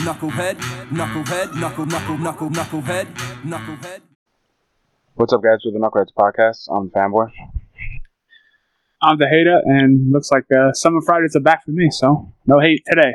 knucklehead, knucklehead, knucklehead, knucklehead. What's up, guys, with the Knuckleheads podcast? I'm Fanboy. I'm the hater, and looks like Summer Fridays are back for me, so no hate today.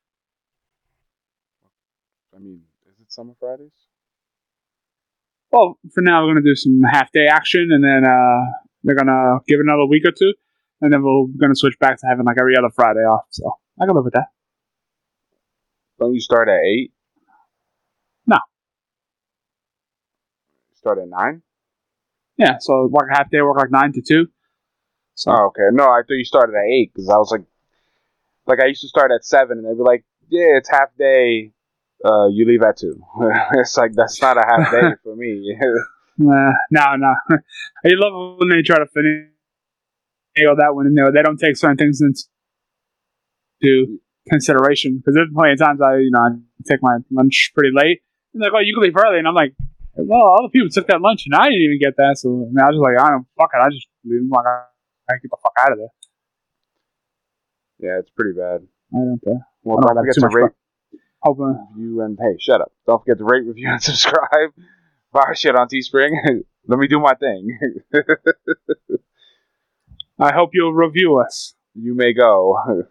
I mean, is it Summer Fridays? Well, for now, we're going to do some half-day action, and then they're going to give it another week or two, and then we're going to switch back to having like every other Friday off, so I can live with that. Don't you start at 8? No. You start at 9? Yeah, so work a half day, work like 9 to 2. So. Oh, okay. No, I thought you started at 8, because I was like I used to start at 7, and they'd be like, yeah, it's half day, you leave at 2. It's like, that's not a half day for me. No. I love when they try to finish that when they don't take certain things into consideration, because there's plenty of times I take my lunch pretty late, and they're like, oh, you can leave early, and I'm like, well, other people took that lunch, and I didn't even get that, so I was just like, I don't, fuck it, I just leave. I'm like, I get the fuck out of there. Yeah, it's pretty bad. I don't care. Well, don't forget to rate, review, and hey, shut up. Don't forget to rate, review, and subscribe. Buy our shit on Teespring. Let me do my thing. I hope you'll review us. You may go.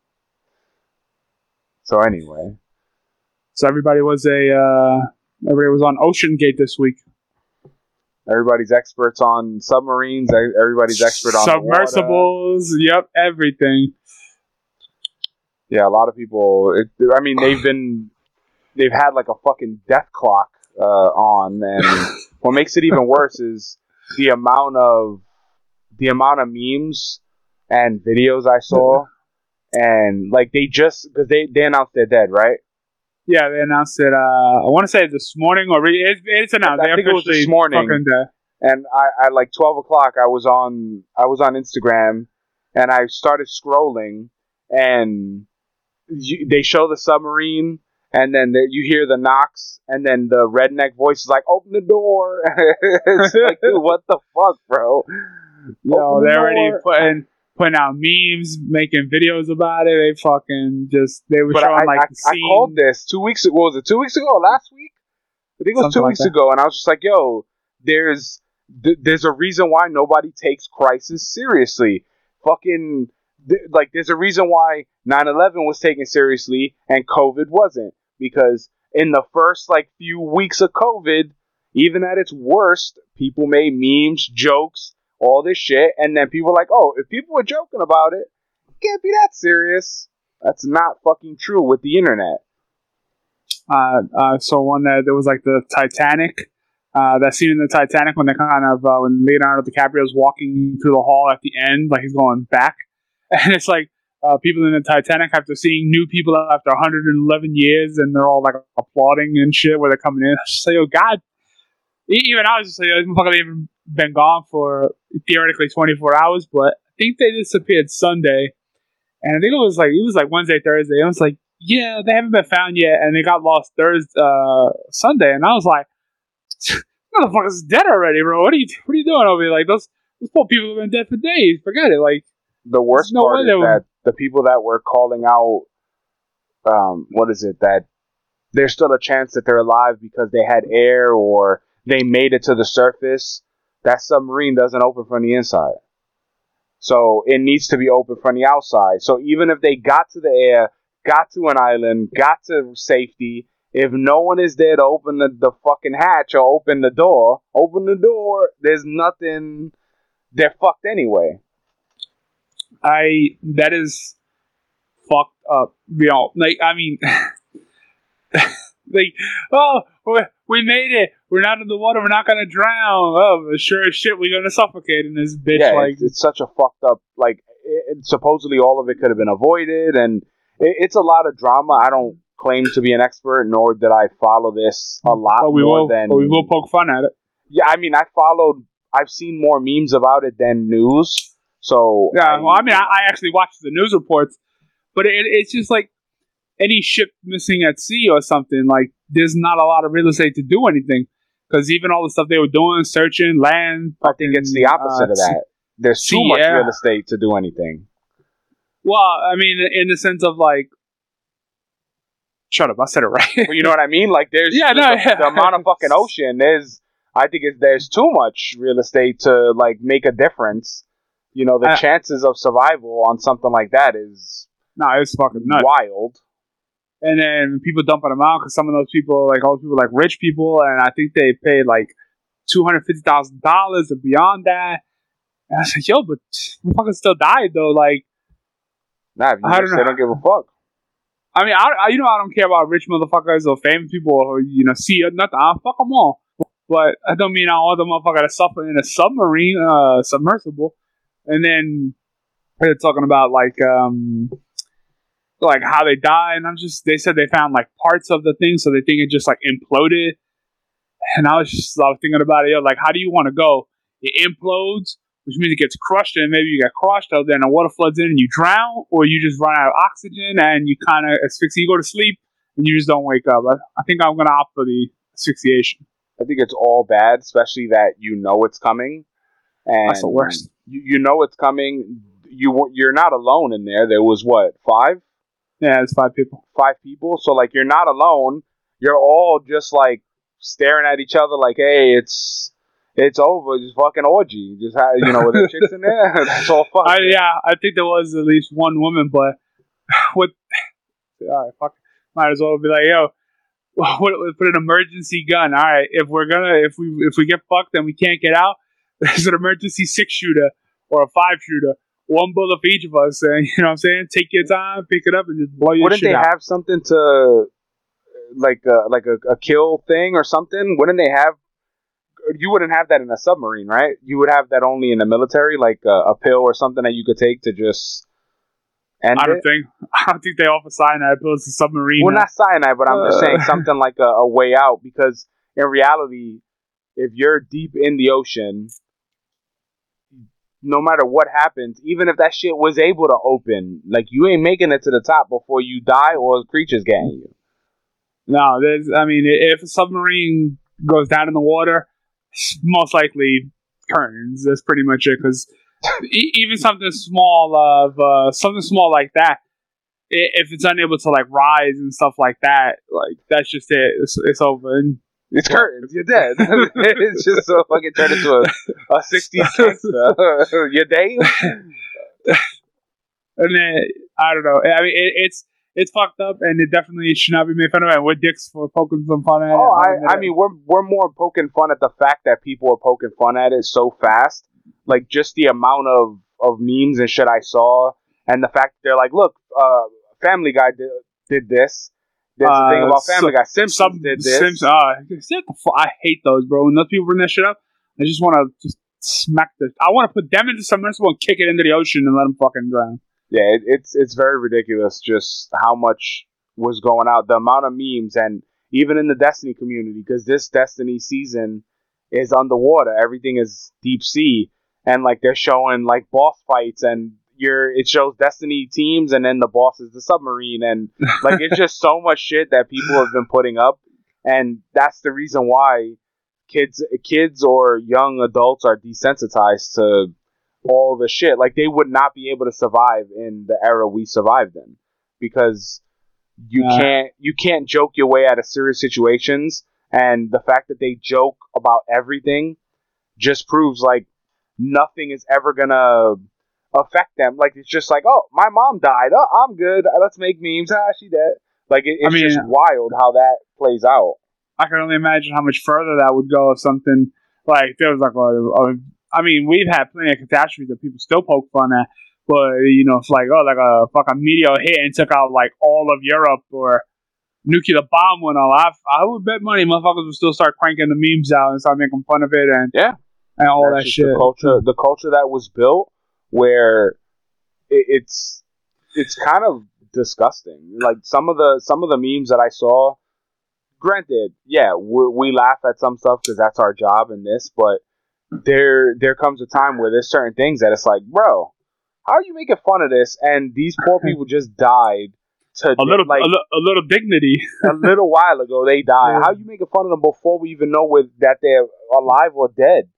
So anyway. So everybody was on Ocean Gate this week. Everybody's experts on submarines. Everybody's expert on submersibles. Yep, everything. Yeah, a lot of people. They've had like a fucking death clock on, and what makes it even worse is the amount of memes and videos I saw, and like because they announced they're dead, right? Yeah, they announced it. I want to say this morning, or it's announced. I think it was this morning. And I like 12 o'clock. I was on Instagram, and I started scrolling, and they show the submarine, and then you hear the knocks, and then the redneck voice is like, "Open the door!" It's like, dude, what the fuck, bro? No, they're already putting out memes, making videos about it. They were showing the scene. I called this 2 weeks ago. Was it 2 weeks ago or last week? I think it was 2 weeks ago, and I was just like, yo, there's a reason why nobody takes crisis seriously. There's a reason why 9/11 was taken seriously and COVID wasn't. Because in the first few weeks of COVID, even at its worst, people made memes, jokes, all this shit, and then people were like, oh, if people were joking about it, it can't be that serious. That's not fucking true with the internet. So one that there was the Titanic, that scene in the Titanic when they when Leonardo DiCaprio is walking through the hall at the end, he's going back, and it's people in the Titanic after seeing new people after 111 years, and they're all applauding and shit where they're coming in. I just say, oh God. Even I was just like, this motherfucker even been gone for theoretically 24 hours, but I think they disappeared Sunday, and I think it was Wednesday, Thursday. And I was like, yeah, they haven't been found yet, and they got lost Sunday, and I was like, motherfucker's dead already, bro. What are you doing over here? Those poor people have been dead for days. Forget it. The worst part is that the people that were calling out, that there's still a chance that they're alive because they had air or they made it to the surface, that submarine doesn't open from the inside. So it needs to be open from the outside. So even if they got to the air, got to an island, got to safety, if no one is there to open the fucking hatch or open the door, there's nothing, they're fucked anyway. That is fucked up. Oh, we made it. We're not in the water. We're not gonna drown. Oh, sure as shit, we're gonna suffocate in this bitch. Yeah, it's such a fucked up. Supposedly all of it could have been avoided, and it's a lot of drama. I don't claim to be an expert, nor did I follow this a lot but we will poke fun at it. Yeah, I've seen more memes about it than news. So yeah, I actually watched the news reports, but it's just any ship missing at sea or something, there's not a lot of real estate to do anything. Because even all the stuff they were doing, searching, land... I think it's the opposite of that. There's too much real estate to do anything. Well, in the sense of, Shut up, I said it right. But you know what I mean? Like, there's the amount of fucking ocean is. I think there's too much real estate to like make a difference. You know, the chances of survival on something like that is it's fucking nuts. Wild. And then people dumping them out because some of those people, like all those people, like rich people, and I think they paid like $250,000 or beyond that. And I was like, yo, but motherfuckers still died though. Like, nah, they don't give a fuck. I mean, I don't care about rich motherfuckers or famous people or see nothing. I'll fuck them all. But I don't mean all the motherfuckers that suffer in a submarine, submersible. And then they're talking about like how they die, and they said they found like parts of the thing, so they think it just like imploded. And I was thinking about it, like, how do you want to go? It implodes, which means it gets crushed, and maybe you get crushed, and then the water floods in and you drown, or you just run out of oxygen and you kind of asphyxiate, you go to sleep, and you just don't wake up. I think I'm gonna opt for the asphyxiation. I think it's all bad, especially that you know it's coming. And that's the worst. You know it's coming. You're not alone in there. There was what, 5? Yeah, it's 5 people. 5 people. So like you're not alone. You're all just like staring at each other like, hey, it's over. Just fucking orgy. Just have, with the chicks in there. That's all fun. I think there was at least one woman, but what? All right, fuck. Might as well be like, yo. Put an emergency gun. All right, if we get fucked and we can't get out, there's an emergency 6-shooter or a 5-shooter. 1 bullet for each of us, and you know what I'm saying. Take your time, pick it up, and just blow your shit out. Wouldn't they have something to like a kill thing or something? Wouldn't they have? You wouldn't have that in a submarine, right? You would have that only in the military, like a pill or something that you could take to just. I don't think they offer cyanide pills to submarine. Well, not cyanide, but I'm just saying something like a way out, because in reality, if you're deep in the ocean, no matter what happens, even if that shit was able to open, like, you ain't making it to the top before you die or creatures getting you. No, if a submarine goes down in the water, most likely curtains. That's pretty much it, because even something small like that, if it's unable to like rise and stuff like that, like that's just it. It's over. And it's curtains. You're dead. It's just so fucking turned into a 60s gangster. You're dead. And then I don't know. I mean, it's fucked up, and it definitely should not be made fun of. And we're dicks for poking some fun at it. Oh, I mean, we're more poking fun at the fact that people are poking fun at it so fast. Like, just the amount of memes and shit I saw, and the fact that they're like, look, Family Guy did this. There's the thing about Family Guy. Simpsons did this. I hate those, bro. When those people bring that shit up, I just want to just smack I want to put them into submersible and kick it into the ocean and let them fucking drown. Yeah, it's very ridiculous just how much was going out. The amount of memes, and even in the Destiny community, because this Destiny season is underwater. Everything is deep sea. And like they're showing like boss fights, and it shows Destiny teams, and then the boss is the submarine, and like it's just so much shit that people have been putting up, and that's the reason why kids or young adults are desensitized to all the shit. Like, they would not be able to survive in the era we survived in, because you can't joke your way out of serious situations, and the fact that they joke about everything just proves like nothing is ever gonna affect them. Like, it's just like, oh, my mom died. Oh, I'm good. Let's make memes. She dead. Like, it's just wild how that plays out. I can only imagine how much further that would go if something like there was like we've had plenty of catastrophes that people still poke fun at, but it's like, oh, like a fucking meteor hit and took out like all of Europe, or nuclear bomb went off. I would bet money motherfuckers would still start cranking the memes out and start making fun of it, and and all that shit. The culture that was built, where it's kind of disgusting. Like some of the memes that I saw. Granted, yeah, we laugh at some stuff because that's our job in this, but there comes a time where there's certain things that it's like, bro, how are you making fun of this? And these poor people just died to a little dignity. A little while ago, they died. Yeah. How are you making fun of them before we even know that they're alive or dead?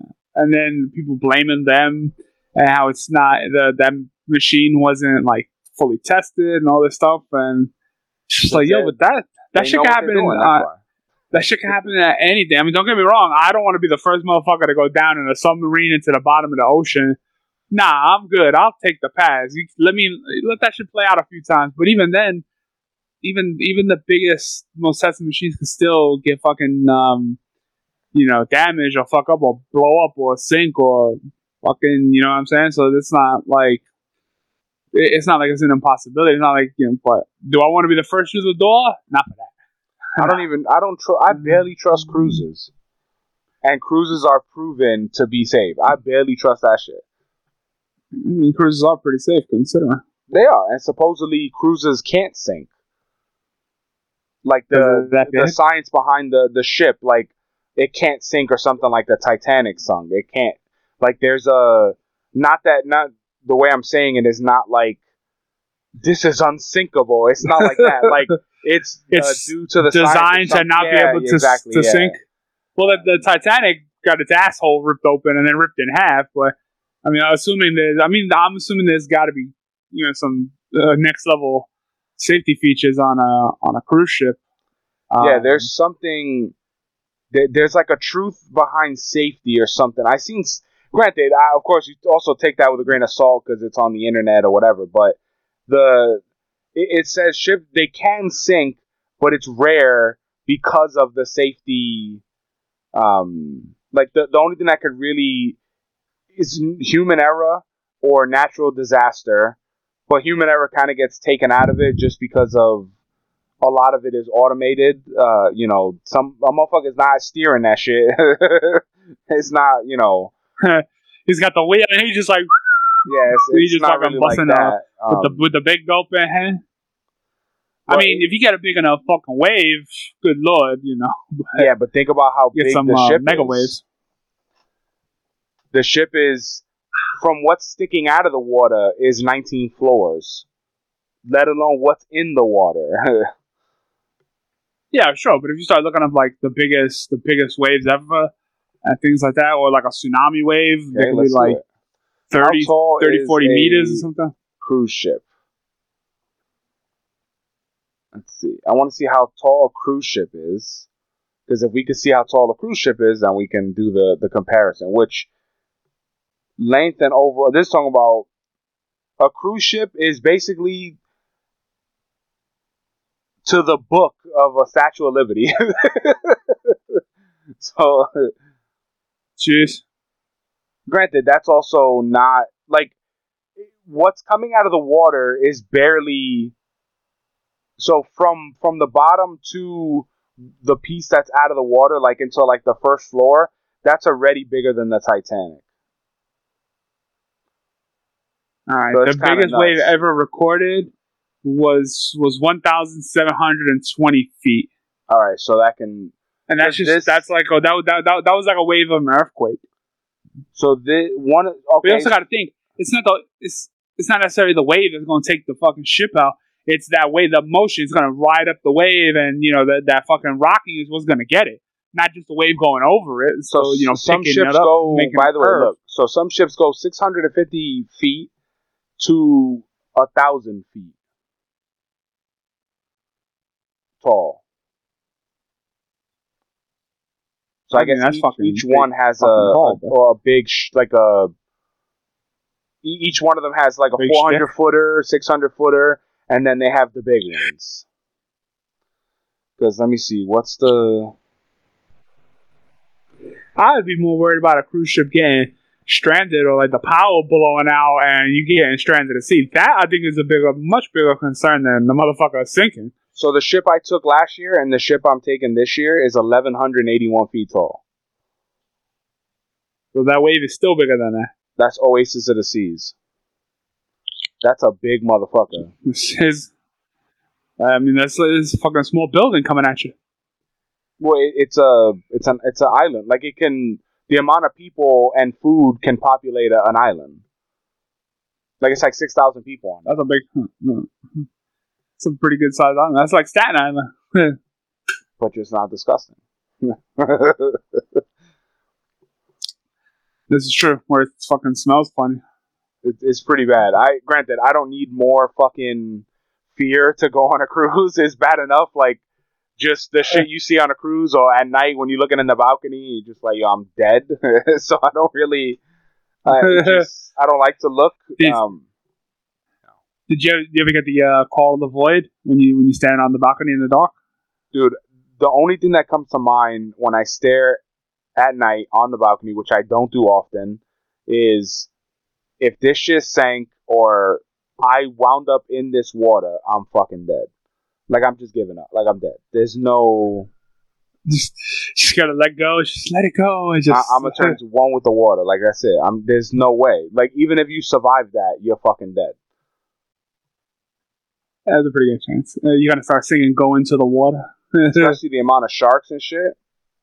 And then people blaming them and how it's not that machine wasn't like fully tested and all this stuff, and it's just like, yo, but that shit can happen. That shit can happen at anything. I mean, don't get me wrong. I don't want to be the first motherfucker to go down in a submarine into the bottom of the ocean. Nah, I'm good. I'll take the pass. Let that shit play out a few times. But even then, even the biggest, most tested machines can still get fucking, damaged or fuck up or blow up or sink or fucking, you know what I'm saying? So it's not like it's an impossibility. It's not like, but do I want to be the first through the door? Not for that. I barely trust cruises. And cruises are proven to be safe. I barely trust that shit. I mean, cruises are pretty safe, considering. They are, and supposedly cruises can't sink. Like the science behind the ship, like it can't sink or something like the Titanic sunk. It can't. Like there's not the way I'm saying it is not like this is unsinkable. It's not like that. Like it's due to the designed to not be able to sink. Well, the Titanic got its asshole ripped open and then ripped in half, but. I mean, I'm assuming there's got to be, some next level safety features on a cruise ship. There's something. There's like a truth behind safety or something. Granted, of course, you also take that with a grain of salt because it's on the internet or whatever. But it says they can sink, but it's rare because of the safety. Like the only thing that could really is human error or natural disaster, but human error kind of gets taken out of it just because of a lot of it is automated. A motherfucker's not steering that shit. It's not, He's got the wheel and he's just like, he's just not really busting like that. With the big gulp in hand. I mean, if you get a big enough fucking wave, good lord, Yeah, but think about how big the ship mega is. Waves. The ship is, from what's sticking out of the water, is 19 floors. Let alone what's in the water. Yeah, sure. But if you start looking at like the biggest waves ever, and things like that, or like a tsunami wave, they could be like 30, 40 meters or something. Cruise ship. Let's see. I want to see how tall a cruise ship is. Because if we can see how tall a cruise ship is, then we can do the comparison. Which length and overall, this is talking about a cruise ship is basically to the book of a Statue of Liberty. So, jeez. Granted, that's also not like what's coming out of the water is barely. So from the bottom to the piece that's out of the water, like until like the first floor, that's already bigger than the Titanic. All right, so the biggest wave ever recorded was 1,720 feet. All right, so that can, and that's like that was like a wave of an earthquake. So we also got to think it's not necessarily the wave that's going to take the fucking ship out. It's that way the motion is going to ride up the wave, and that fucking rocking is what's going to get it, not just the wave going over it. So some ships go. By the way, look. So some ships go 650 feet to 1,000 feet tall. So I guess each one has a big each one of them has like a 400 footer, 600 footer, and then they have the big ones. Because let me see, what's the? I'd be more worried about a cruise ship getting stranded or like the power blowing out and you getting stranded at sea. That I think is much bigger concern than the motherfucker sinking. So the ship I took last year and the ship I'm taking this year is 1,181 feet tall. So that wave is still bigger than that. That's Oasis of the Seas. That's a big motherfucker. That's a fucking small building coming at you. Well, it's an island. Like the amount of people and food can populate an island. Like it's like 6,000 people on it. That's a big. It's a pretty good size island. That's like Staten Island. But it's not disgusting. This is true. Where it fucking smells funny. It's pretty bad. Granted, I don't need more fucking fear to go on a cruise. It's bad enough, like, just the shit you see on a cruise or at night when you're looking in the balcony, you're just like, yo, I'm dead. So I don't really, I don't like to look. Did you ever get the call of the void when you stand on the balcony in the dark? Dude, the only thing that comes to mind when I stare at night on the balcony, which I don't do often, is if this shit sank or I wound up in this water, I'm fucking dead. Like, I'm just giving up. Like, I'm dead. There's no... Just gotta let go. Just let it go. I'm gonna turn into one with the water. Like, that's it. There's no way. Like, even if you survive that, you're fucking dead. That's a pretty good chance. You're gonna start singing "Go Into the Water." Especially the amount of sharks and shit.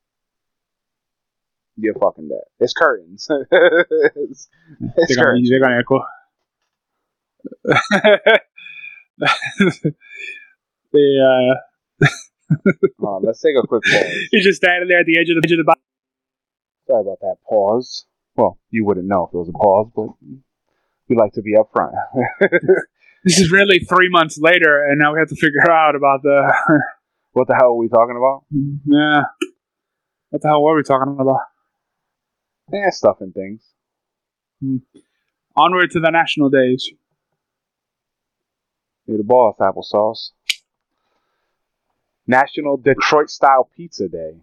You're fucking dead. It's curtains. it's curtains. They're gonna echo. Let's take a quick pause. You're just standing there at the edge of the box. Sorry about that pause. Well, you wouldn't know if it was a pause, but we like to be upfront. This is really 3 months later, and now we have to figure out about the... What the hell are we talking about? Yeah. What the hell were we talking about? Yeah, stuff and things. Onward to the national days. You're the boss, applesauce. National Detroit-style pizza day.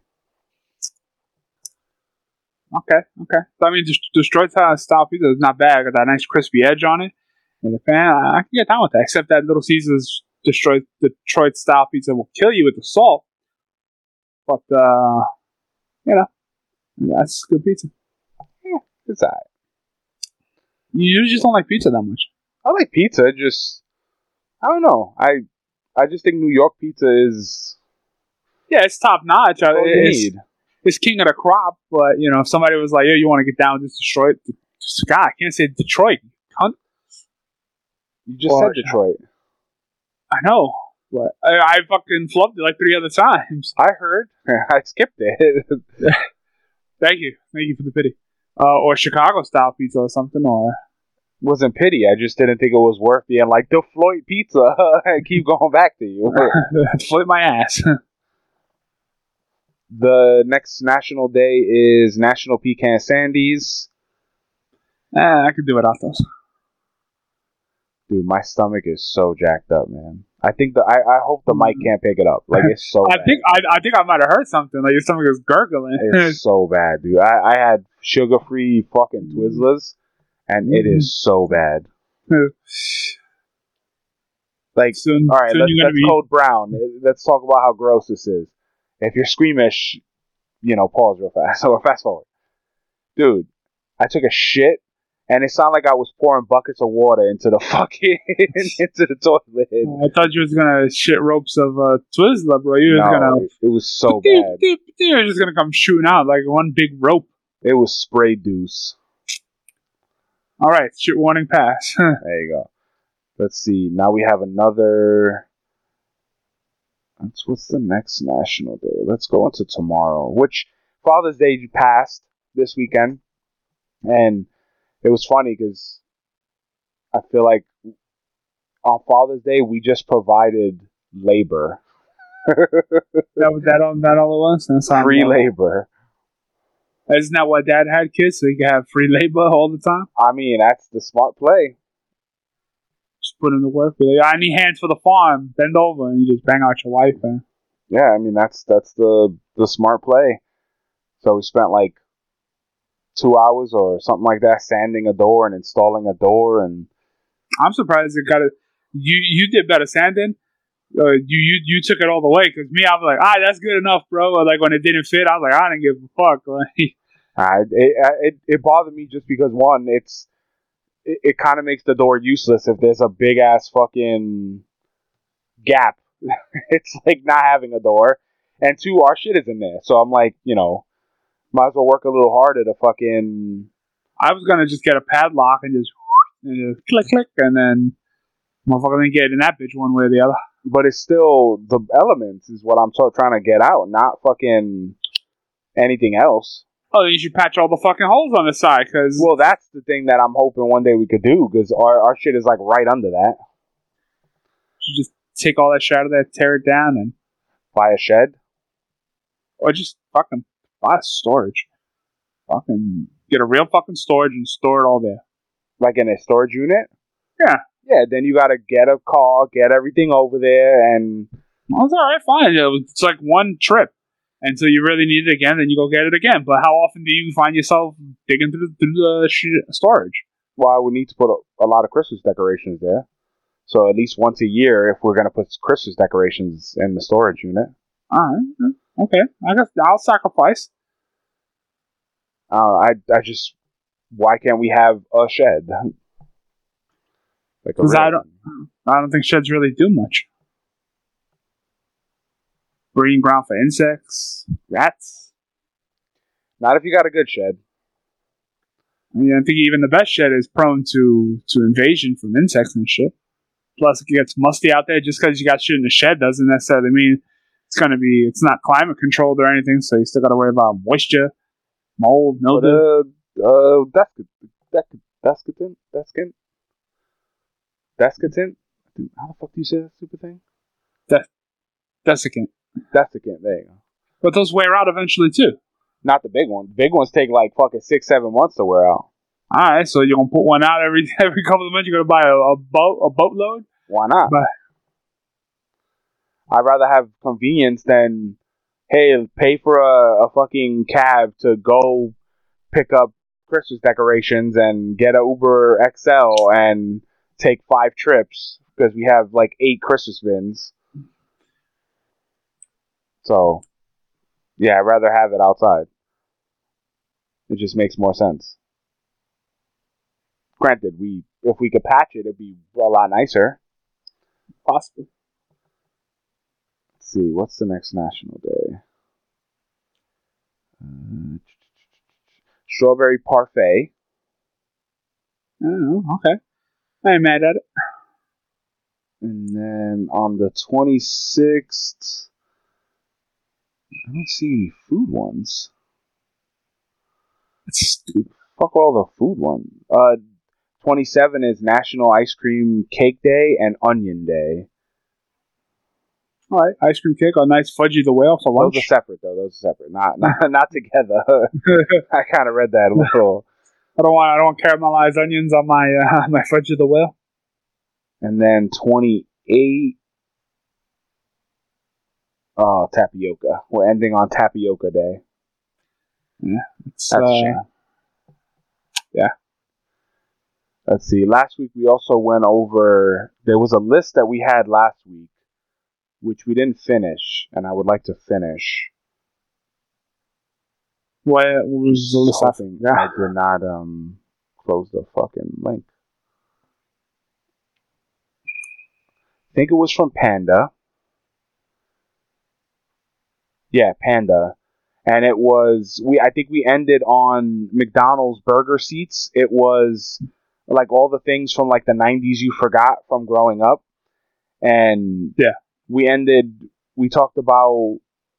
Okay. So, I mean, Detroit-style pizza is not bad. Got that nice crispy edge on it. And the fan, I can get down with that. Except that Little Caesars Detroit-style pizza will kill you with the salt. But, that's good pizza. Yeah, it's alright. You just don't like pizza that much. I like pizza, just... I don't know. I just think New York pizza is... Yeah, it's top notch. It's king of the crop, but, if somebody was like, you want to get down with Detroit? God, I can't say Detroit, cunt. You just said Detroit. I know, but I fucking flubbed it like 3 other times. I heard. I skipped it. Thank you for the pity. Or Chicago-style pizza or something, or... Wasn't pity. I just didn't think it was worth being like, the Floyd pizza. I keep going back to you. Floyd my ass. The next national day is National Pecan Sandies. I could do without those. Dude, my stomach is so jacked up, man. I think I hope the mic can't pick it up. Like, it's so bad. I think I might have heard something. Like, your stomach is gurgling. It's so bad, dude. I had sugar-free fucking Twizzlers, and it is so bad. Like, all right, let's code brown. Let's talk about how gross this is. If you're squeamish, pause real fast or fast forward. Dude, I took a shit, and it sounded like I was pouring buckets of water into the fucking into the toilet. I thought you was gonna shit ropes of Twizzler, bro. It was so bad. You were just gonna come shooting out like one big rope. It was spray deuce. All right, shit warning pass. There you go. Let's see. Now we have another. What's the next national day? Let's go into tomorrow, which Father's Day passed this weekend, and it was funny because I feel like on Father's Day we just provided labor. that all it was? Free labor. Isn't that why Dad had kids, so he could have free labor all the time? I mean, that's the smart play. Just put in the work. I need hands for the farm. Bend over and you just bang out your wife. Man. Yeah, I mean that's the smart play. So we spent like 2 hours or something like that sanding a door and installing a door, and I'm surprised it got it. You did better sanding. You took it all the way, because me, I was like, that's good enough, bro. Or like when it didn't fit, I was like, I didn't give a fuck. Like, it bothered me just because one, it kind of makes the door useless if there's a big ass fucking gap. It's like not having a door, and two, our shit is in there. So I'm like, might as well work a little harder to fucking. I was gonna just get a padlock and just click, and then motherfucker didn't get in that bitch one way or the other. But it's still the elements is what I'm trying to get out, not fucking anything else. Oh, then you should patch all the fucking holes on the side, because Well, that's the thing that I'm hoping one day we could do, because our shit is like right under that. you just take all that shit out of there, tear it down, and Buy a shed. or just fucking buy storage. Fucking get a real fucking storage and store it all there. Like in a storage unit? Yeah. Yeah, then you gotta get a car, get everything over there, and... Well, it's alright, fine. It's like one trip. Until you really need it again, then you go get it again. But how often do you find yourself digging through the storage? Well, I would need to put a lot of Christmas decorations there. So at least once a year, if we're gonna put Christmas decorations in the storage unit. Alright, okay. I guess I'll sacrifice. I just... Why can't we have a shed? Like Because I don't think sheds really do much. Breeding ground for insects, rats. Not if you got a good shed. I mean, I think even the best shed is prone to invasion from insects and shit. Plus, it gets musty out there. Just because you got shit in the shed doesn't necessarily mean it's not climate controlled or anything. So you still got to worry about moisture, mold, mildew. Desiccatant? How the fuck do you say that stupid thing? Desiccant. Desiccant, there you go. But those wear out eventually too. Not the big ones. The big ones take like fucking 6-7 months to wear out. Alright, so you're gonna put one out every couple of months. You're gonna buy a boatload. Why not? But I'd rather have convenience than, hey, pay for a fucking cab to go pick up Christmas decorations and get a Uber XL and take 5 trips because we have like 8 Christmas bins. So, yeah, I'd rather have it outside. It just makes more sense. Granted, if we could patch it, it'd be a lot nicer. possible. Let's see, what's the next National Day? Strawberry Parfait. Oh, okay. I ain't mad at it. And then on the 26th, I don't see any food ones. It's stupid. Fuck all the food ones. 27 is National Ice Cream Cake Day and Onion Day. All right, ice cream cake, a nice Fudgy the Whale for lunch. Those are separate, though. Those are separate. Not together. I kind of read that a little. I don't want caramelized onions on my my Fudgy the Whale. And then 28. Oh, tapioca. We're ending on Tapioca Day. Yeah, that's a shame. Yeah. Let's see. Last week we also went over. There was a list that we had last week, which we didn't finish, and I would like to finish. What was the list? I did not close the fucking link. I think it was from Panda. Yeah, Panda. And it was I think we ended on McDonald's burger seats. It was like all the things from like the 90s you forgot from growing up. And yeah, we talked about,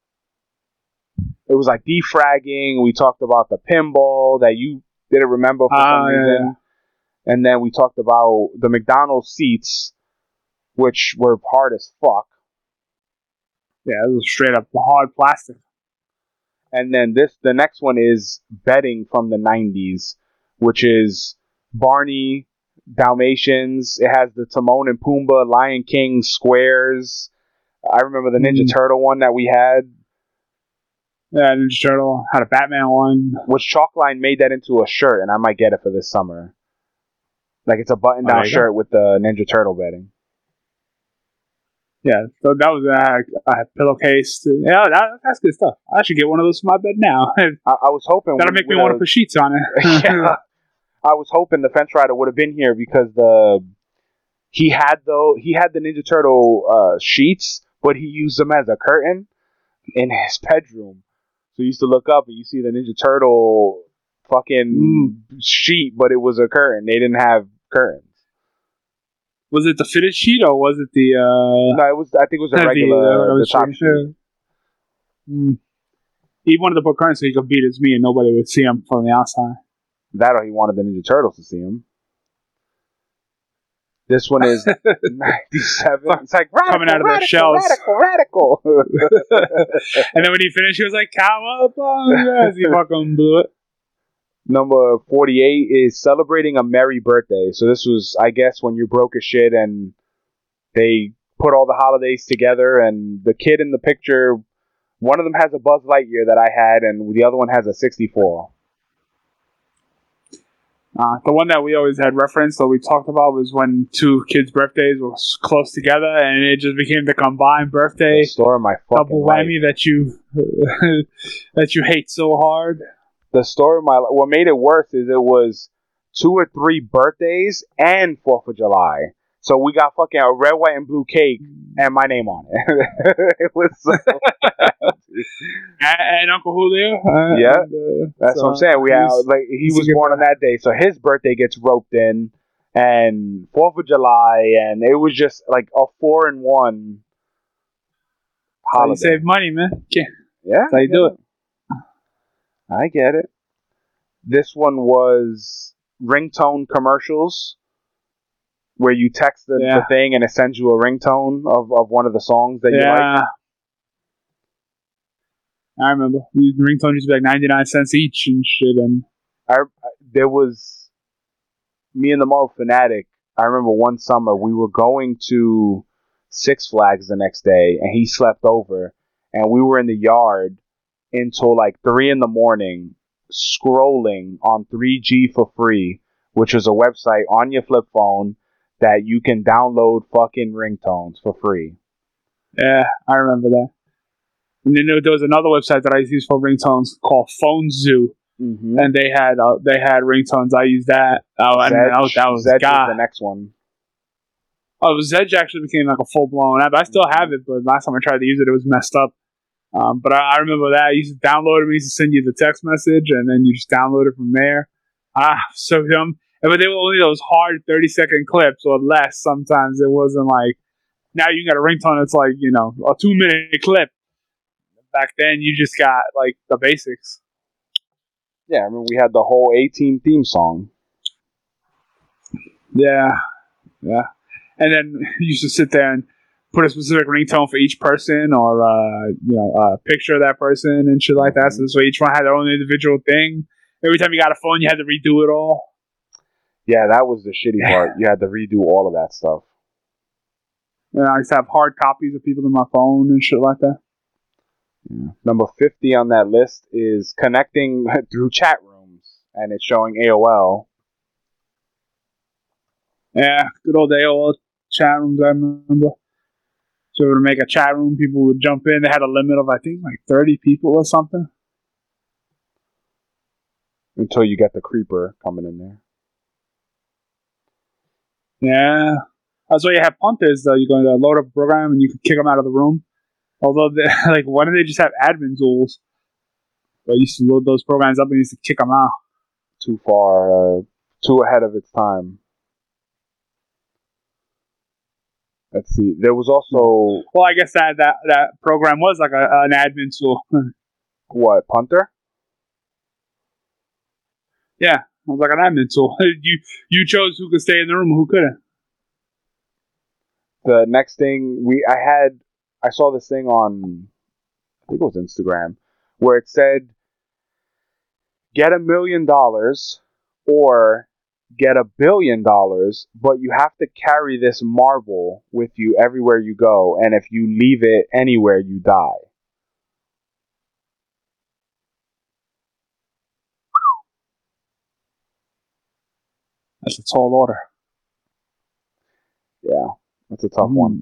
it was like defragging. We talked about the pinball that you didn't remember for some reason. Yeah. And then we talked about the McDonald's seats, which were hard as fuck. Yeah, it was straight up hard plastic. And then the next one is betting from the 90s, which is Barney, Dalmatians. It has the Timon and Pumbaa, Lion King squares. I remember the Ninja Turtle one that we had. Yeah, Ninja Turtle had a Batman one. Which Chalkline made that into a shirt, and I might get it for this summer. Like it's a button-down shirt with the Ninja Turtle betting. Yeah, so that was a pillowcase. Yeah, that's good stuff. I should get one of those for my bed now. I was hoping that'll make me want to put sheets on it. Yeah, I was hoping the Fence Rider would have been here because he had the Ninja Turtle sheets, but he used them as a curtain in his bedroom. So you used to look up and you see the Ninja Turtle fucking sheet, but it was a curtain. They didn't have curtains. Was it the fitted sheet or was it the? No, it was. I think it was a regular the top sheet. He wanted to put currency so he could beat his me and nobody would see him from the outside. That or he wanted the Ninja Turtles to see him. This one is 97. It's like radical, coming out of their shells. Radical. And then when he finished, he was like, "Cowabunga!" He fucking blew it. Number 48 is celebrating a merry birthday. So this was, I guess, when you broke a shit and they put all the holidays together, and the kid in the picture, one of them has a Buzz Lightyear that I had, and the other one has a 64. The one that we always had referenced that we talked about was when two kids' birthdays were close together, and it just became the combined birthday The story of my fucking double life. whammy that you hate so hard. The story of my life. What made it worse is it was 2 or 3 birthdays and 4th of July. So we got fucking a red, white, and blue cake and my name on it. It was so and Uncle Julio. That's what I'm saying. We had, like, he was born on that day, so his birthday gets roped in, and 4th of July, and it was just like a 4-in-1 holiday. You save money, man. Yeah, that's how you do it. I get it. This one was ringtone commercials, where you text the thing and it sends you a ringtone of one of the songs that you like. I remember. The ringtone used to be like 99 cents each and shit. And there was me and the Marvel Fanatic. I remember one summer we were going to Six Flags the next day, and he slept over, and we were in the yard until like 3 a.m. scrolling on 3G for free, which is a website on your flip phone that you can download fucking ringtones for free. Yeah, I remember that. And then there was another website that I used for ringtones called Phone Zoo, and they had ringtones. I used that. That was Zedge was the next one. Oh, Zedge actually became like a full blown app. I still have it, but last time I tried to use it, it was messed up. But I remember that. I used to download it. We used to send you the text message, and then you just download it from there. So dumb. But they were only those hard 30-second clips or less sometimes. It wasn't like, now you got a ringtone that's like, a 2-minute clip. Back then, you just got, like, the basics. Yeah, I mean, we had the whole A-Team theme song. Yeah. And then you used to sit there and put a specific ringtone for each person or, a picture of that person and shit like that. So each one had their own individual thing. Every time you got a phone, you had to redo it all. Yeah, that was the shitty part. You had to redo all of that stuff. I used to have hard copies of people in my phone and shit like that. Yeah. Number 50 on that list is connecting through chat rooms, and it's showing AOL. Yeah, good old AOL chat rooms, I remember. So to make a chat room, people would jump in. They had a limit of, I think, like 30 people or something. Until you get the creeper coming in there. Yeah. That's why you have punters, though. You're going to load up a program and you can kick them out of the room. Although, why don't they just have admin tools? I used to load those programs up and used to kick them out. Too far, too ahead of its time. Let's see. There was also... Well, I guess that program was like an admin tool. What, Punter? Yeah, it was like an admin tool. You chose who could stay in the room and who couldn't. The next thing I saw this thing on, I think it was Instagram, where it said, get $1 million or get $1 billion, but you have to carry this marble with you everywhere you go, and if you leave it anywhere, you die. That's a tall order. Yeah, that's a tough one.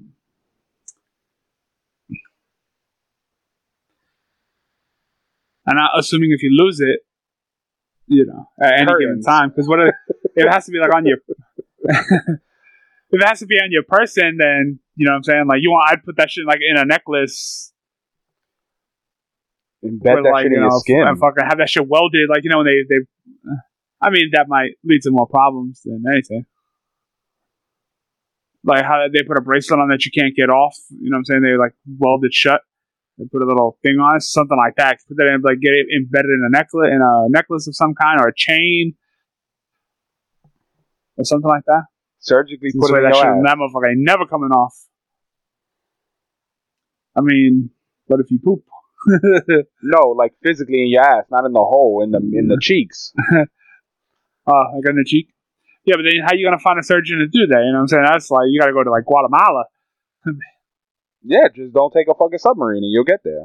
And assuming if you lose it, at any given time, because it has to be like on your, if it has to be on your person, then you know what I'm saying. Like I'd put that shit like in a necklace, embed that shit in your skin, and fucking have that shit welded. Like when they, I mean that might lead to more problems than anything. Like how they put a bracelet on that you can't get off. You know what I'm saying? They like weld it shut. They put a little thing on it, something like that. Put that in, like get it embedded in a necklace of some kind, or a chain, or something like that. Surgically This put way it in that your shit, ass. that motherfucker ain't never coming off. I mean, what if you poop? No, like physically in your ass, not in the hole, in the cheeks. Like on the cheek. Yeah, but then how you gonna find a surgeon to do that? You know what I'm saying? That's like you gotta go to like Guatemala. Yeah, just don't take a fucking submarine and you'll get there.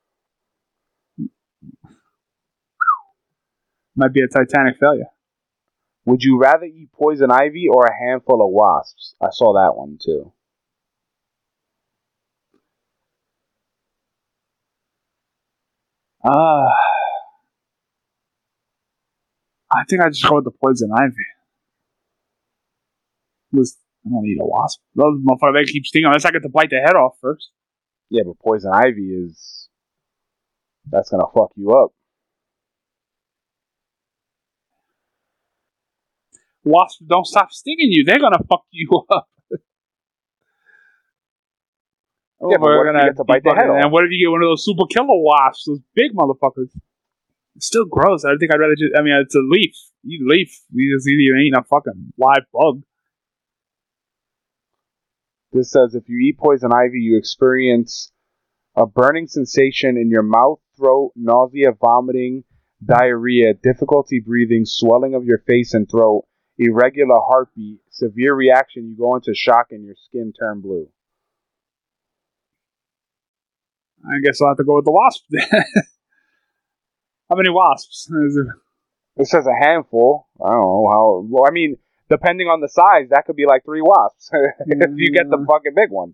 Might be a Titanic failure. Would you rather eat poison ivy or a handful of wasps? I saw that one too. I think I just go with the poison ivy. I don't eat a wasp. Those motherfuckers, they keep stinging unless I get to bite the head off first. Yeah, but poison ivy that's gonna fuck you up. Wasps don't stop stinging you. They're gonna fuck you up. Yeah, but what if you get to bite the head off? And what if you get one of those super killer wasps? Those big motherfuckers. It's still gross. I think I'd rather just... I mean, it's a leaf. Eat a leaf. You just either eating a fucking live bug. This says if you eat poison ivy, you experience a burning sensation in your mouth, throat, nausea, vomiting, diarrhea, difficulty breathing, swelling of your face and throat, irregular heartbeat, severe reaction, you go into shock and your skin turn blue. I guess I'll have to go with the wasp. How many wasps? It says a handful. I don't know how. Well, I mean, depending on the size, that could be like 3 wasps if you get the fucking big ones.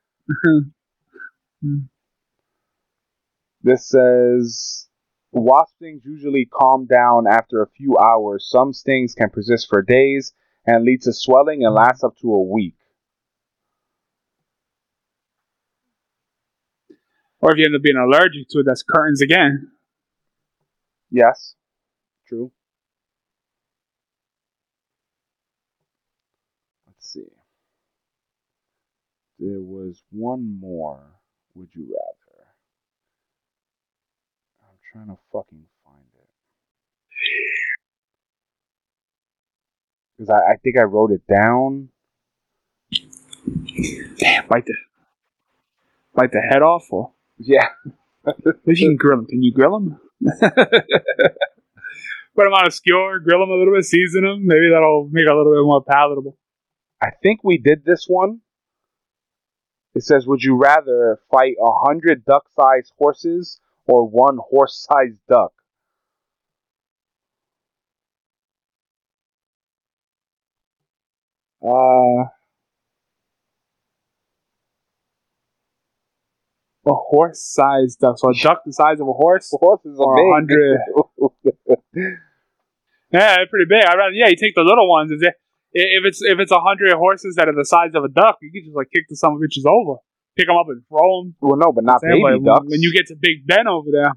This says wasp stings usually calm down after a few hours. Some stings can persist for days and lead to swelling and last up to a week. Or if you end up being allergic to it, that's curtains again. Yes, true. Let's see. There was one more. Would you rather? I'm trying to fucking find it. Because I think I wrote it down. Damn, bite the head off? Or Yeah. if you can grill them, can you grill them? Put them on a skewer, grill them a little bit, season them. Maybe that'll make it a little bit more palatable. I think we did this one. It says, would you rather fight 100 duck-sized horses or 1 horse-sized duck? A horse-sized duck. So a duck the size of a horse? Horses are or big. 100. Yeah, they're pretty big. I'd rather, you take the little ones. If it's 100 horses that are the size of a duck, you can just like kick the some bitches over, pick them up and throw them. Well, no, but not baby like, ducks. When you get to Big Ben over there.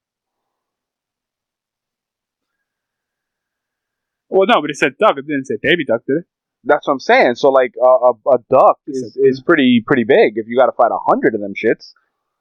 Well, no, but it said duck. It didn't say baby duck, did it? That's what I'm saying. So, like, a duck is pretty big if you got to fight 100 of them shits.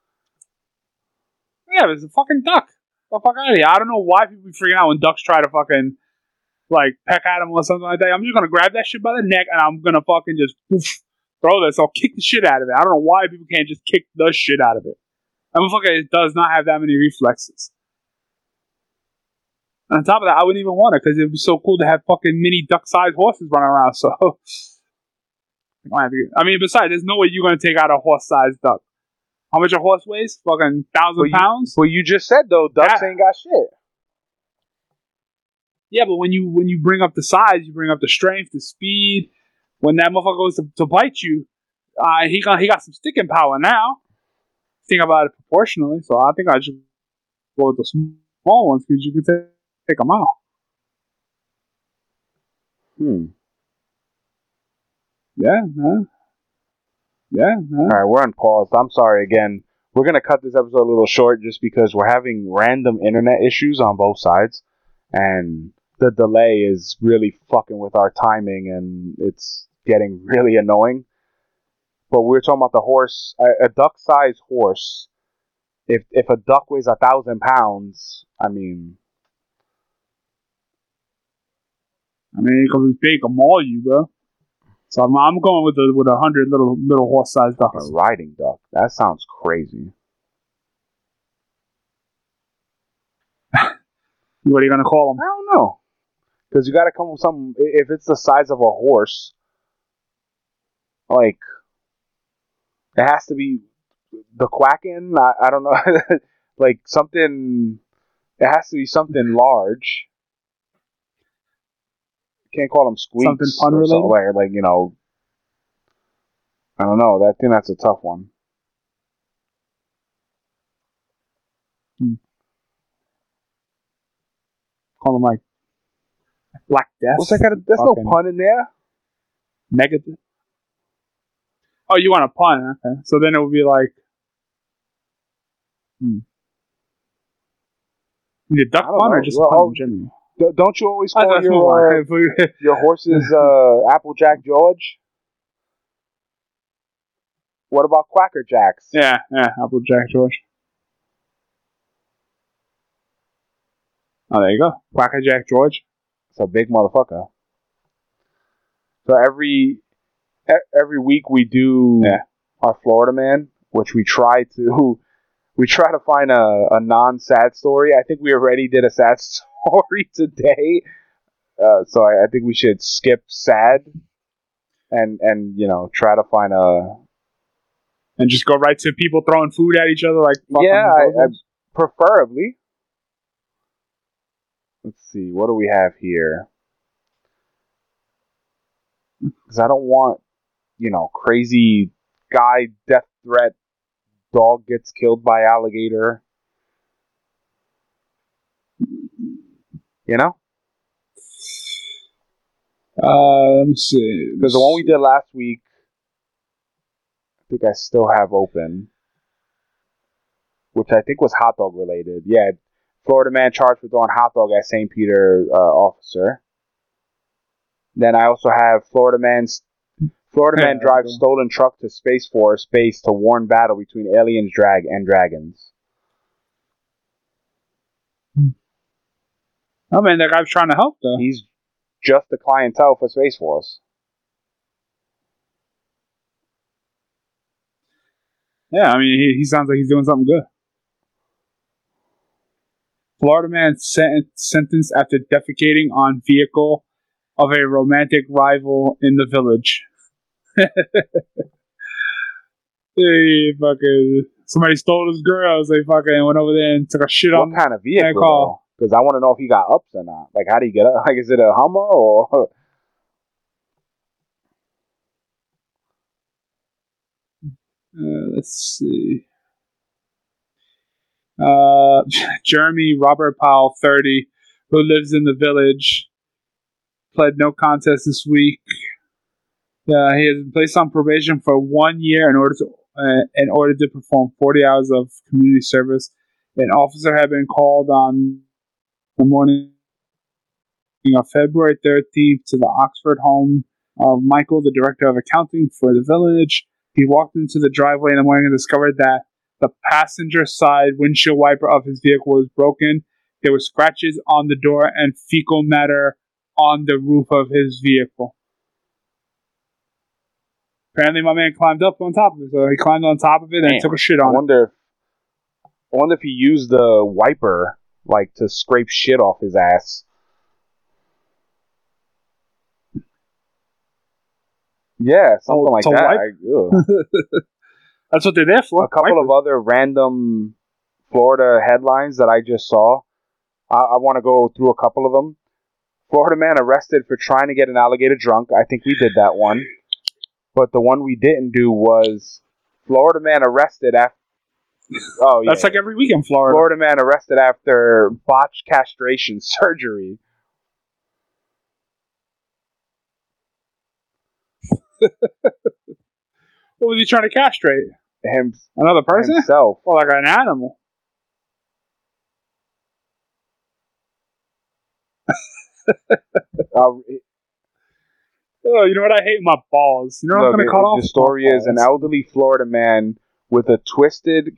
Yeah, but it's a fucking duck. The fuck out of here. I don't know why people be freaking out when ducks try to fucking, like, peck at them or something like that. I'm just going to grab that shit by the neck and I'm going to fucking just throw this. I'll kick the shit out of it. I don't know why people can't just kick the shit out of it. That motherfucker does not have that many reflexes. And on top of that, I wouldn't even want it because it would be so cool to have fucking mini duck-sized horses running around. So, I mean, besides, there's no way you're going to take out a horse-sized duck. How much a horse weighs? Fucking 1,000 pounds? Well, you just said, though, ducks ain't got shit. Yeah, but when you bring up the size, you bring up the strength, the speed. When that motherfucker goes to bite you, he got some sticking power now. Think about it proportionally. So I think I should go with the small ones because you can take them out. Yeah, man. Yeah, man. All right, we're on pause. I'm sorry again. We're going to cut this episode a little short just because we're having random internet issues on both sides. And the delay is really fucking with our timing and it's getting really annoying. But we were talking about the horse, a duck-sized horse if a duck weighs 1,000 pounds, I mean, it could be big or maul you, bro. So I'm going with 100 little horse-sized a ducks. riding duck. That sounds crazy. What are you gonna call them? I don't know, because you got to come up with something. If it's the size of a horse, like it has to be the quacking. I don't know, like something. It has to be something large. Can't call them squeaks. Something pun-related? Like I don't know. I think that's a tough one. Call them like Black Death. What's that? There's no pun in there. Negative. Oh, you want a pun? Okay. So then it would be like. The duck pun or just pun in general? Don't you always call your horses Applejack George? What about Quacker Jacks? Yeah, Applejack George. Oh, there you go. Quacker Jack George. It's a big motherfucker. So every week we do our Florida Man, which we try to find a non-sad story. I think we already did a sad story today, so I think we should skip sad and try to find and just go right to people throwing food at each other like I preferably. Let's see, what do we have here? Because I don't want crazy guy death threat. Dog gets killed by alligator. Let me see. Because the one we did last week, I think I still have open, which I think was hot dog related. Yeah, Florida man charged for throwing hot dog at St. Peter officer. Then I also have Florida man drives stolen truck to Space Force base to warn battle between aliens and dragons. Oh man, that guy's trying to help though. He's just the clientele for Space Force. Yeah, I mean he sounds like he's doing something good. Florida man sentenced after defecating on vehicle of a romantic rival in the village. Hey, fucking somebody stole his girl. So they fucking went over there and took a shit on. What kind of vehicle? Because I want to know if he got ups or not. Like, how do you get up? Like, is it a Hummer or? Let's see. Jeremy Robert Powell, 30, who lives in the village, pled no contest this week. He has been placed on probation for 1 year in order to perform 40 hours of community service. An officer had been called on the morning of February 13th to the Oxford home of Michael, the director of accounting for the village. He walked into the driveway in the morning and discovered that the passenger side windshield wiper of his vehicle was broken. There were scratches on the door and fecal matter on the roof of his vehicle. Apparently, my man climbed up on top of it. So he climbed on top of it and took a shit on it. I wonder if he used the wiper to scrape shit off his ass. Yeah, something like that. That's what they're there for. A couple of other random Florida headlines that I just saw. I want to go through a couple of them. Florida man arrested for trying to get an alligator drunk. I think we did that one. But the one we didn't do was Florida man arrested after... Oh, yeah. That's like every week in Florida. Florida man arrested after botched castration surgery. What was he trying to castrate? Another person? Himself. Well, like an animal. Oh, you know what? I hate my balls. You know what I'm going to cut off? The story is an elderly Florida man with a twisted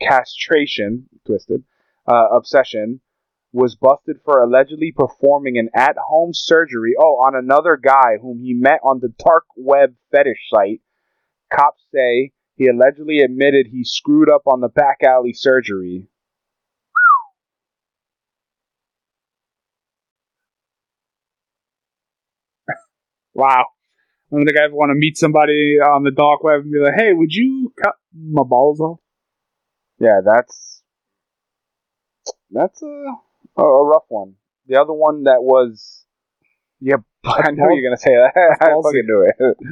obsession was busted for allegedly performing an at-home surgery on another guy whom he met on the dark web fetish site. Cops say he allegedly admitted he screwed up on the back alley surgery. Wow. I don't think I ever want to meet somebody on the dark web and be like, hey, would you cut my balls off? Yeah, that's a rough one. The other one that was... Yeah, I know you're going to say that. I fucking knew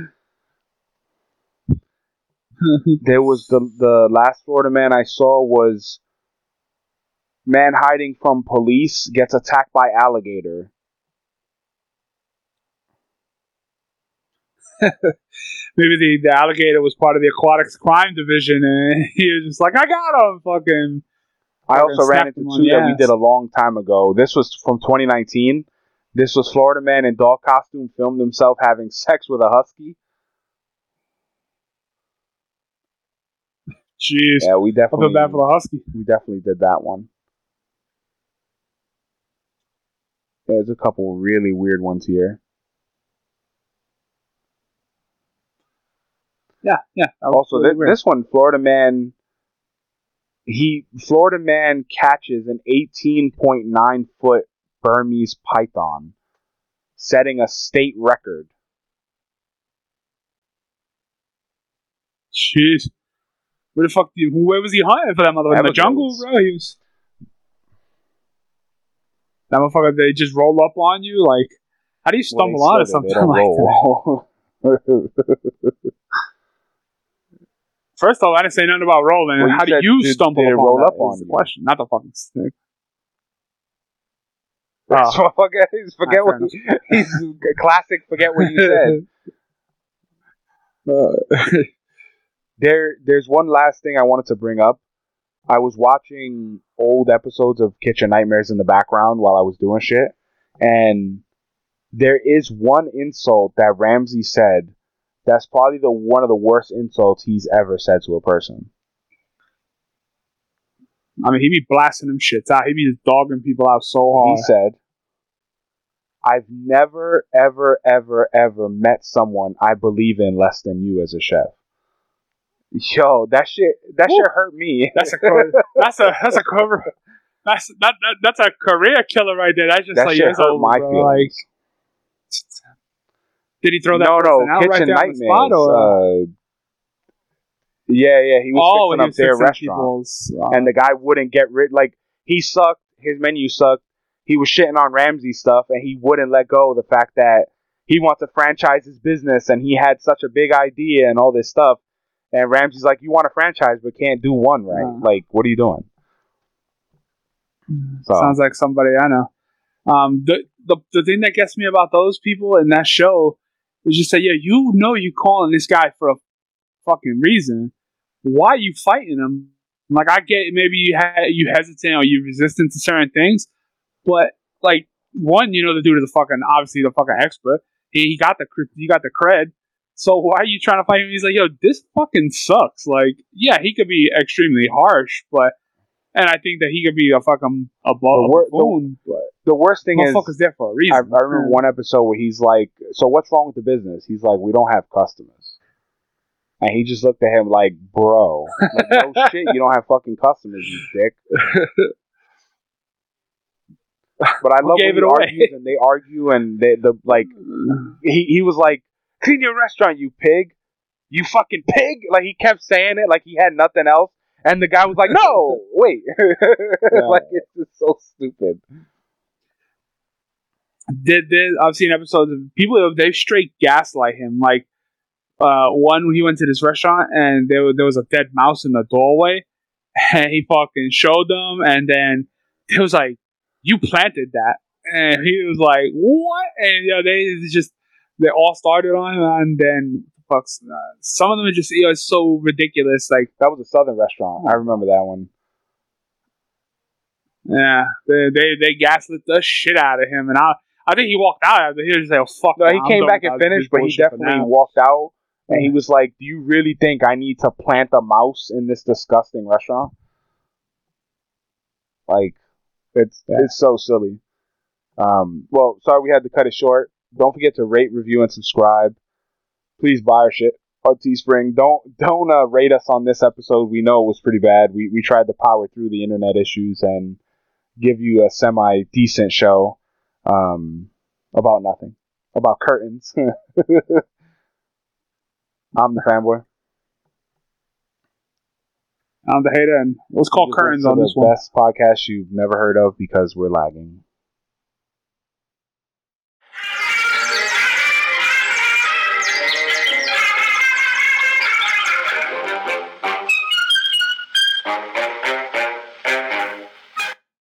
it. There was the last Florida man I saw was man hiding from police gets attacked by alligator. Maybe the alligator was part of the aquatics crime division, and he was just like, I got him, fucking. I also ran into two that we did a long time ago. This was from 2019. This was Florida man in dog costume filmed himself having sex with a husky. Jeez. Yeah, we definitely. I feel bad for the husky. We definitely did that one. There's a couple really weird ones here. Yeah. Also, this one, Florida man catches an 18.9 foot Burmese python, setting a state record. Jeez. Where the fuck? Where was he hunting for that motherfucker? In the jungle, bro? He was. That motherfucker, they just roll up on you? Like, how do you stumble onto something like that? First off, I didn't say nothing about rolling. Well, how do you stumble did it roll up on the question, not the fucking stick. Forget what he's classic. Forget what you said. There's one last thing I wanted to bring up. I was watching old episodes of Kitchen Nightmares in the background while I was doing shit, and there is one insult that Ramsey said. That's probably one of the worst insults he's ever said to a person. I mean, he be blasting them shits out. He be just dogging people out so hard. He said, I've never, ever, ever, ever met someone I believe in less than you as a chef. Yo, that shit hurt me. That's a career killer right there. That's just that like shit hurt my feelings. Like, did he throw that person out Kitchen right there on the spot? Or? Yeah, he was fixing up their restaurant. And the guy wouldn't get rid. Like, he sucked. His menu sucked. He was shitting on Ramsey stuff, and he wouldn't let go of the fact that he wants to franchise his business, and he had such a big idea and all this stuff. And Ramsey's like, you want a franchise, but can't do one, right? Like, what are you doing? So. Sounds like somebody I know. The thing that gets me about those people in that show is just say, yeah, you know you calling this guy for a fucking reason. Why are you fighting him? Like, I get maybe you hesitant or you resistant to certain things, but like, one, you know, the dude is obviously the fucking expert. He got the cred. So why are you trying to fight him? He's like, yo, this fucking sucks. Like, yeah, he could be extremely harsh, and I think that he could be a fucking buffoon. The worst thing is, motherfucker's there for a reason. I remember one episode where he's like, so what's wrong with the business? He's like, we don't have customers. And he just looked at him like, bro, like, no shit, you don't have fucking customers, you dick. But I love when he argues and they argue and he was like, clean your restaurant, you pig. You fucking pig. Like, he kept saying it like he had nothing else. And the guy was like, no, wait. Like, it's just so stupid. I've seen episodes of people, they straight gaslight him. Like, one, when he went to this restaurant and there was a dead mouse in the doorway, and he fucking showed them, and then it was like, you planted that. And he was like, what? And they all started on him, and then some of them are just, it's so ridiculous. Like, that was a Southern restaurant. I remember that one. Yeah, they gaslit the shit out of him, and I think he walked out after. He was just like, oh, fuck. No, he came back and finished, but he definitely walked out And he was like, "Do you really think I need to plant a mouse in this disgusting restaurant?" Like, it's so silly. Well, sorry we had to cut it short. Don't forget to rate, review, and subscribe. Please buy our shit on Teespring. Don't rate us on this episode. We know it was pretty bad. We tried to power through the internet issues and give you a semi decent show about nothing, about curtains. I'm the fanboy. I'm the hater, and let's call curtains on this one. The best podcast you've never heard of because we're lagging.